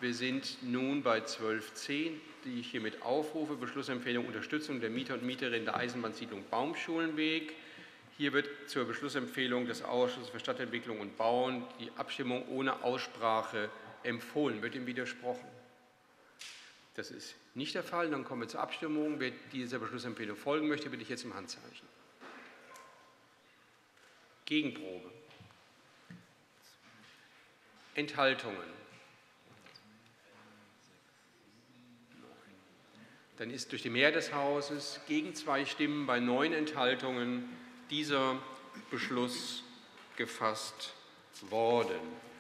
Wir sind nun bei 12.10, die ich hiermit aufrufe. Beschlussempfehlung Unterstützung der Mieter und Mieterinnen der Eisenbahnsiedlung Baumschulenweg. Hier wird zur Beschlussempfehlung des Ausschusses für Stadtentwicklung und Bauen die Abstimmung ohne Aussprache empfohlen. Wird ihm widersprochen? Das ist nicht der Fall. Dann kommen wir zur Abstimmung. Wer dieser Beschlussempfehlung folgen möchte, bitte ich jetzt um Handzeichen. Gegenprobe. Enthaltungen. Dann ist durch die Mehrheit des Hauses gegen 2 Stimmen bei 9 Enthaltungen dieser Beschluss gefasst worden.